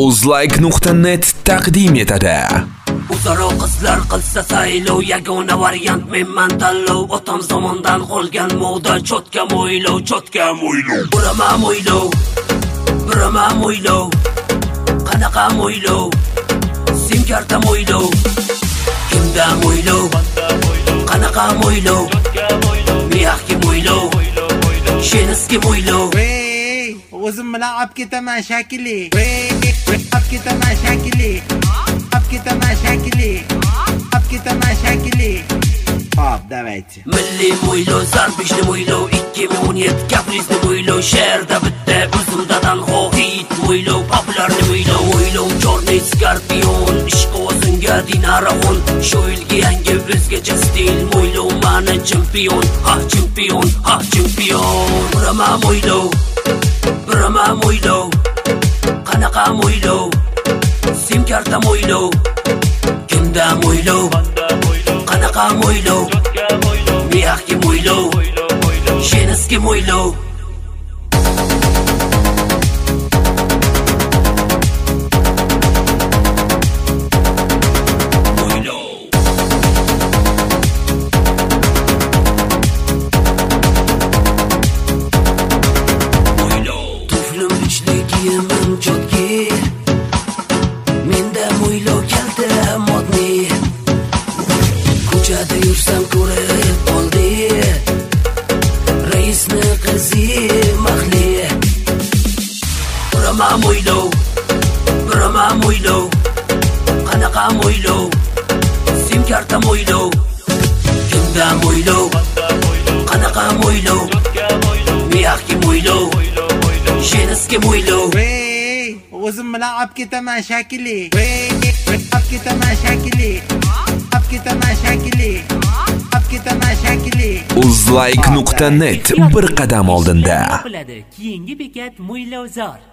Uzlike.net taqdim etadi. O'zaro qizlar qilsa saylov, yagona variant menman tanlov. Otam zamondan qolgan moda, cho'tka mo'ylov. Burama mo'ylov, qanaqa mo'ylov, sim karta mo'ylov, kimda mo'ylov, qanaqa mo'ylov, miyaqki mo'ylov, sheniski mo'ylov. O'zim bilan olib ketaman shakili. Olib ketaman shakili. Olib ketaman shakili. Hop, давайте. Milliy mo'ylov, zarbishli mo'ylov, 2017 kaprizli mo'ylov, she'rda bitta o'zimdadan hit mo'ylov, popularni mo'ylov, chorniy skorpion, ishq o'zinga dinaraxon, shu yilgi yangi o'zgacha stil mo'ylov, mani chempion, chempion. Burama mo'ylov, qanaqa mo'ylov, sim karta mo'ylov, kimda mo'ylov, qanaqa mo'ylov, miyaqki mo'ylov, sheniski mo'ylov. Tuflim ichligim chotki, menda mo'ylov kalta modni. Ko'chada yursam ko'rib qoldi, raisni qizi mahli. Burama mo'ylov, qanaqa mo'ylov, sim karta mo'ylov, kimda mo'ylov, qanaqa mo'ylov, miyaqki mo'ylov, sheniski mo'ylov. O'zim bilan olib ketaman shakili. Olib ketaman shakili. Uzlike.net bir qadam oldinda. Keyingi bekat Mo'ylovzor.